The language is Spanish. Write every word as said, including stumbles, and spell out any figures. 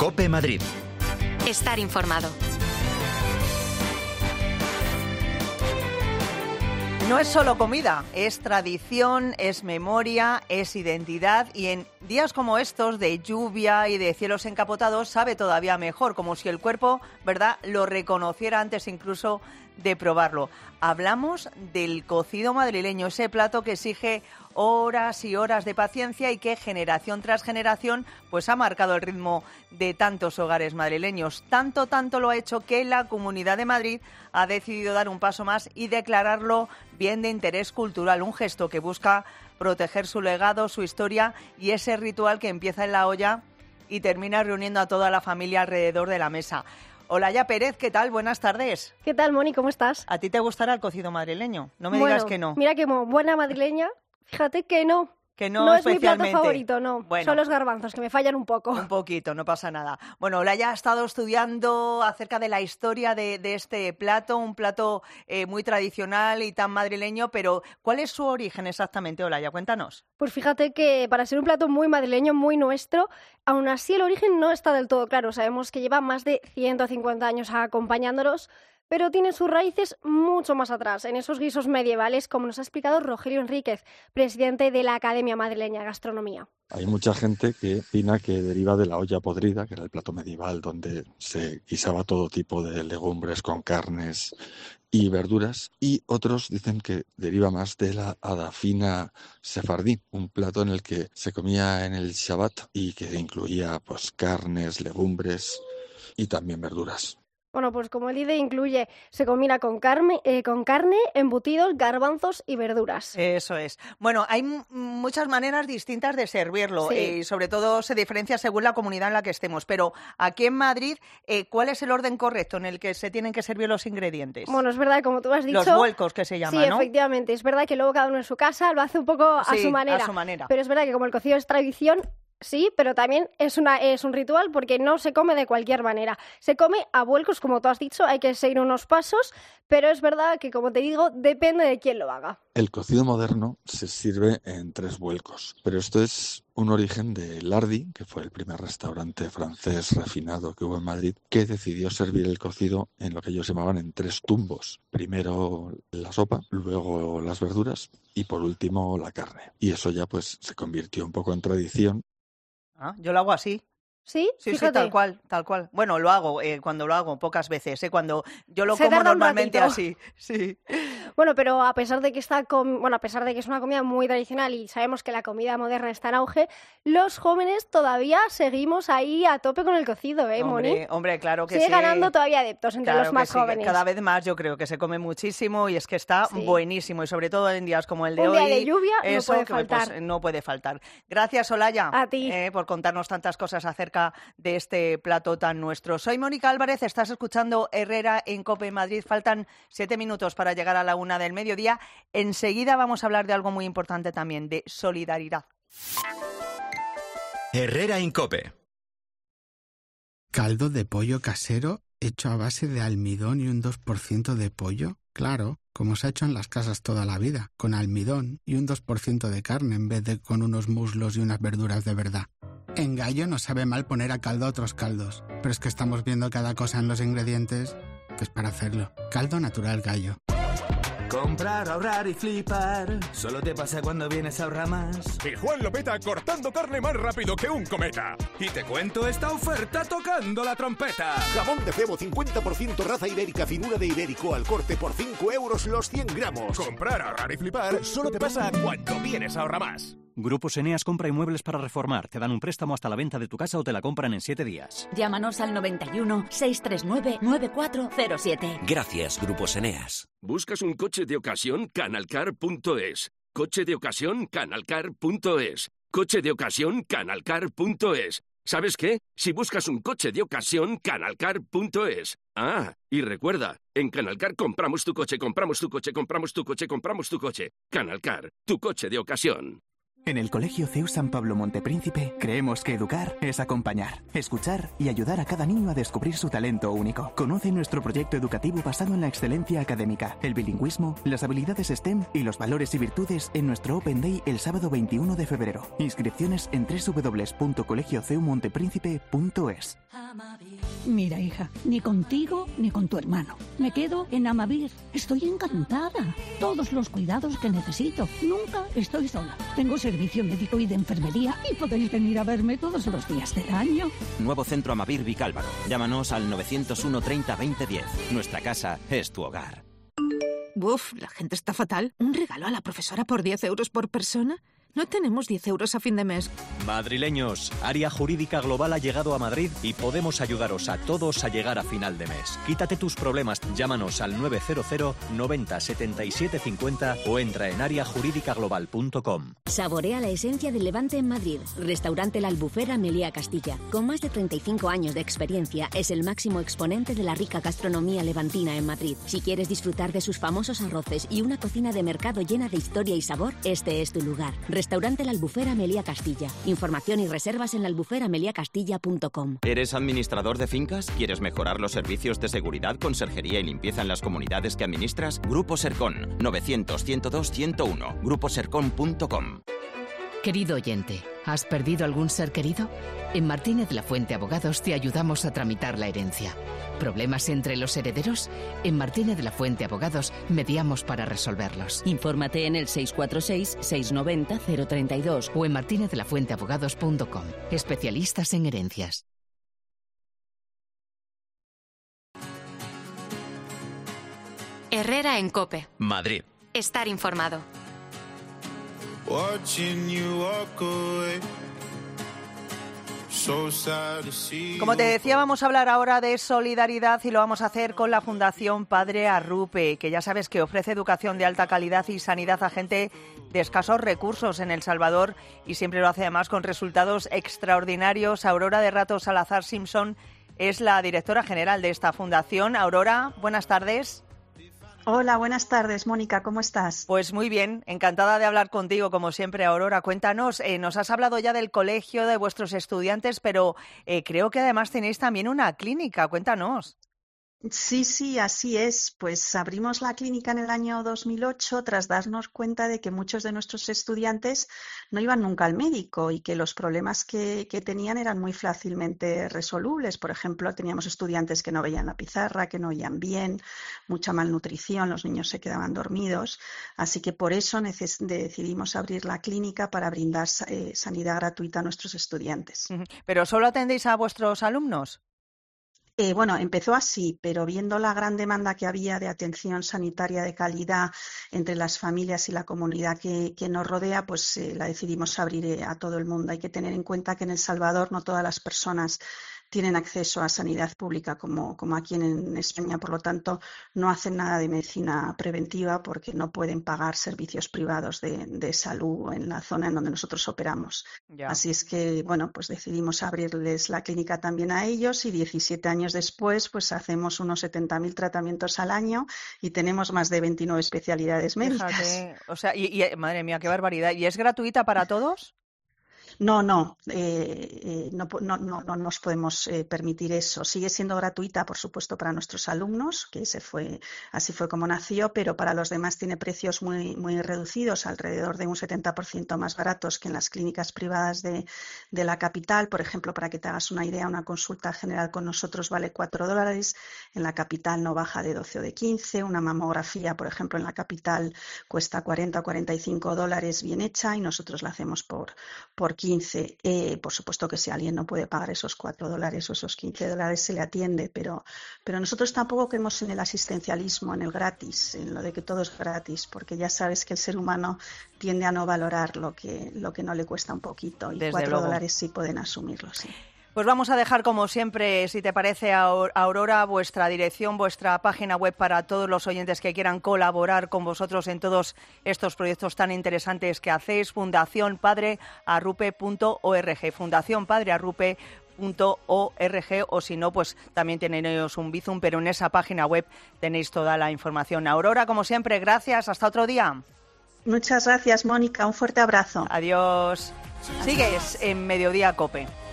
COPE Madrid. Estar informado. No es solo comida, es tradición, es memoria, es identidad y en días como estos de lluvia y de cielos encapotados sabe todavía mejor, como si el cuerpo, ¿verdad?, lo reconociera antes incluso de probarlo. Hablamos del cocido madrileño, ese plato que exige horas y horas de paciencia y que generación tras generación pues ha marcado el ritmo de tantos hogares madrileños. Tanto, tanto lo ha hecho que la Comunidad de Madrid ha decidido dar un paso más y declararlo bien de interés cultural, un gesto que busca proteger su legado, su historia y ese ritual que empieza en la olla y termina reuniendo a toda la familia alrededor de la mesa. Olaya Pérez, ¿qué tal? Buenas tardes. ¿Qué tal, Moni? ¿Cómo estás? ¿A ti te gustará el cocido madrileño? No me bueno, digas que no. Mira que como buena madrileña, fíjate que no. Que no, no especialmente. Es mi plato favorito, no. Bueno, son los garbanzos, que me fallan un poco. Un poquito, no pasa nada. Bueno, Olaya ha estado estudiando acerca de la historia de, de este plato, un plato eh, muy tradicional y tan madrileño, pero ¿cuál es su origen exactamente, Olaya? Cuéntanos. Pues fíjate que para ser un plato muy madrileño, muy nuestro, aún así el origen no está del todo claro. Sabemos que lleva más de ciento cincuenta años acompañándonos, pero tiene sus raíces mucho más atrás, en esos guisos medievales, como nos ha explicado Rogelio Enríquez, presidente de la Academia Madrileña de Gastronomía. Hay mucha gente que opina que deriva de la olla podrida, que era el plato medieval donde se guisaba todo tipo de legumbres con carnes y verduras, y otros dicen que deriva más de la adafina sefardí, un plato en el que se comía en el Shabbat y que incluía pues carnes, legumbres y también verduras. Bueno, pues como él dice, incluye, se combina con carne, eh, con carne, embutidos, garbanzos y verduras. Eso es. Bueno, hay m- muchas maneras distintas de servirlo Sí. eh, y sobre todo se diferencia según la comunidad en la que estemos. Pero aquí en Madrid, eh, ¿cuál es el orden correcto en el que se tienen que servir los ingredientes? Bueno, es verdad, como tú has dicho... Los vuelcos que se llaman, sí, ¿no? efectivamente. Es verdad que luego cada uno en su casa lo hace un poco a Sí, su manera. a su manera. Pero es verdad que como el cocido es tradición... Sí, pero también es, una, es un ritual porque no se come de cualquier manera. Se come a vuelcos, como tú has dicho, hay que seguir unos pasos, pero es verdad que, como te digo, depende de quién lo haga. El cocido moderno se sirve en tres vuelcos, pero esto es un origen de Lardi, que fue el primer restaurante francés refinado que hubo en Madrid, que decidió servir el cocido en lo que ellos llamaban en tres tumbos. Primero la sopa, luego las verduras y por último la carne. Y eso ya pues se convirtió un poco en tradición. Ah, yo lo hago así. Sí, Sí, fíjate. sí, tal cual, tal cual. Bueno, lo hago eh, cuando lo hago, pocas veces, ¿eh? Cuando yo lo Se como tarda un normalmente ratito. así, sí. Bueno, pero a pesar de que está com- bueno, a pesar de que es una comida muy tradicional y sabemos que la comida moderna está en auge, los jóvenes todavía seguimos ahí a tope con el cocido, ¿eh, Moni? Hombre, hombre, claro que Sigue sí. ganando todavía adeptos entre Claro los que más sí, jóvenes. cada vez más yo creo que se come muchísimo y es que está Sí. buenísimo y sobre todo en días como el de Un hoy. día de lluvia no eso, puede que, pues, faltar. no puede faltar. Gracias, Olaya, A ti. eh, por contarnos tantas cosas acerca de este plato tan nuestro. Soy Mónica Álvarez, estás escuchando Herrera en COPE Madrid. Faltan siete minutos para llegar a la una del mediodía. Enseguida vamos a hablar de algo muy importante también, de solidaridad. Herrera en COPE. ¿Caldo de pollo casero hecho a base de almidón y un dos por ciento de pollo? Claro, como se ha hecho en las casas toda la vida, con almidón y un dos por ciento de carne en vez de con unos muslos y unas verduras de verdad. En Gallo no sabe mal poner a caldo otros caldos, pero es que estamos viendo cada cosa en los ingredientes que es para hacerlo. Caldo natural Gallo. Comprar, ahorrar y flipar. Solo te pasa cuando vienes a ahorrar más. Y Juan lo peta cortando carne más rápido que un cometa. Y te cuento esta oferta tocando la trompeta. Jamón de cebo cincuenta por ciento raza ibérica finura de ibérico al corte por cinco euros los cien gramos. Comprar, ahorrar y flipar solo te pasa cuando vienes a ahorrar más. Grupos Eneas compra inmuebles para reformar. Te dan un préstamo hasta la venta de tu casa o te la compran en siete días. Llámanos al noventa y uno, seiscientos treinta y nueve, noventa y cuatro cero siete. Gracias, Grupos Eneas. ¿Buscas un coche de ocasión? Canalcar punto es. Coche de ocasión? Canalcar punto es. Coche de ocasión? Canalcar punto es. ¿Sabes qué? Si buscas un coche de ocasión, Canalcar punto es. Ah, y recuerda, en Canalcar compramos tu coche, compramos tu coche, compramos tu coche, compramos tu coche. Canalcar, tu coche de ocasión. En el Colegio C E U San Pablo Montepríncipe creemos que educar es acompañar, escuchar y ayudar a cada niño a descubrir su talento único. Conoce nuestro proyecto educativo basado en la excelencia académica, el bilingüismo, las habilidades STEM y los valores y virtudes en nuestro Open Day el sábado veintiuno de febrero. Inscripciones en doble u doble u doble u punto colegio c e u montepríncipe punto es. Mira, hija, ni contigo ni con tu hermano. Me quedo en Amavir. Estoy encantada. Todos los cuidados que necesito. Nunca estoy sola. Tengo servicio médico y de enfermería y podéis venir a verme todos los días del año. Nuevo Centro Amavir Vicálvaro. Llámanos al novecientos uno treinta veinte diez. Nuestra casa es tu hogar. Uf, la gente está fatal. ¿Un regalo a la profesora por diez euros por persona? No tenemos diez euros a fin de mes. Madrileños, Área Jurídica Global ha llegado a Madrid y podemos ayudaros a todos a llegar a final de mes. Quítate tus problemas, llámanos al nueve cero cero noventa setenta y siete cincuenta o entra en área jurídica global punto com. Saborea la esencia del Levante en Madrid. Restaurante La Albufera Meliá Castilla. Con más de treinta y cinco años de experiencia, es el máximo exponente de la rica gastronomía levantina en Madrid. Si quieres disfrutar de sus famosos arroces y una cocina de mercado llena de historia y sabor, este es tu lugar. Restaurante La Albufera Meliá Castilla. Información y reservas en la albufera meliá castilla punto com. ¿Eres administrador de fincas? ¿Quieres mejorar los servicios de seguridad, conserjería y limpieza en las comunidades que administras? Grupo Sercon. novecientos ciento dos ciento uno. grupo sercon punto com. Querido oyente, ¿has perdido algún ser querido? En Martínez La Fuente Abogados te ayudamos a tramitar la herencia. ¿Problemas entre los herederos? En Martínez La Fuente Abogados mediamos para resolverlos. Infórmate en el seis cuatro seis, seis nueve cero, cero tres dos o en martínez la fuente abogados punto com. Especialistas en herencias. Herrera en COPE. Madrid. Estar informado. Como te decía, vamos a hablar ahora de solidaridad y lo vamos a hacer con la Fundación Padre Arrupe, que ya sabes que ofrece educación de alta calidad y sanidad a gente de escasos recursos en El Salvador y siempre lo hace además con resultados extraordinarios. Aurora de Rato Salazar Simpson es la directora general de esta fundación. Aurora, buenas tardes. Hola, buenas tardes, Mónica, ¿cómo estás? Pues muy bien, encantada de hablar contigo, como siempre, Aurora. Cuéntanos, eh, nos has hablado ya del colegio, de vuestros estudiantes, pero eh, creo que además tenéis también una clínica, cuéntanos. Sí, sí, así es. Pues abrimos la clínica en el año dos mil ocho tras darnos cuenta de que muchos de nuestros estudiantes no iban nunca al médico y que los problemas que, que tenían eran muy fácilmente resolubles. Por ejemplo, teníamos estudiantes que no veían la pizarra, que no oían bien, mucha malnutrición, los niños se quedaban dormidos. Así que por eso neces- decidimos abrir la clínica para brindar eh, sanidad gratuita a nuestros estudiantes. ¿Pero solo atendéis a vuestros alumnos? Eh, bueno, empezó así, pero viendo la gran demanda que había de atención sanitaria de calidad entre las familias y la comunidad que, que nos rodea, pues eh, la decidimos abrir eh, a todo el mundo. Hay que tener en cuenta que en El Salvador no todas las personas tienen acceso a sanidad pública como, como aquí en España, por lo tanto no hacen nada de medicina preventiva porque no pueden pagar servicios privados de, de salud en la zona en donde nosotros operamos. Ya. Así es que, bueno, pues decidimos abrirles la clínica también a ellos y diecisiete años después pues hacemos unos setenta mil tratamientos al año y tenemos más de veintinueve especialidades médicas. Fíjate, o sea, y, y madre mía, qué barbaridad. ¿Y es gratuita para todos? No, no, eh, eh, no, no, no, no nos podemos eh, permitir eso. Sigue siendo gratuita, por supuesto, para nuestros alumnos, que ese fue, así fue como nació, pero para los demás tiene precios muy, muy reducidos, alrededor de un setenta por ciento más baratos que en las clínicas privadas de, de la capital. Por ejemplo, para que te hagas una idea, una consulta general con nosotros vale cuatro dólares, en la capital no baja de doce o de quince. Una mamografía, por ejemplo, en la capital cuesta cuarenta o cuarenta y cinco dólares bien hecha y nosotros la hacemos por, por quince. Eh, por supuesto que si alguien no puede pagar esos cuatro dólares o esos quince dólares se le atiende, pero, pero nosotros tampoco creemos en el asistencialismo, en el gratis, en lo de que todo es gratis, porque ya sabes que el ser humano tiende a no valorar lo que, lo que no le cuesta un poquito y Desde cuatro luego. dólares sí pueden asumirlo, sí. Pues vamos a dejar, como siempre, si te parece, Aurora, vuestra dirección, vuestra página web para todos los oyentes que quieran colaborar con vosotros en todos estos proyectos tan interesantes que hacéis. fundación padre arrupe punto org, fundación padre arrupe punto org, o si no, pues también tenéis un Bizum, pero en esa página web tenéis toda la información. Aurora, como siempre, gracias. Hasta otro día. Muchas gracias, Mónica. Un fuerte abrazo. Adiós. Sigues en Mediodía COPE.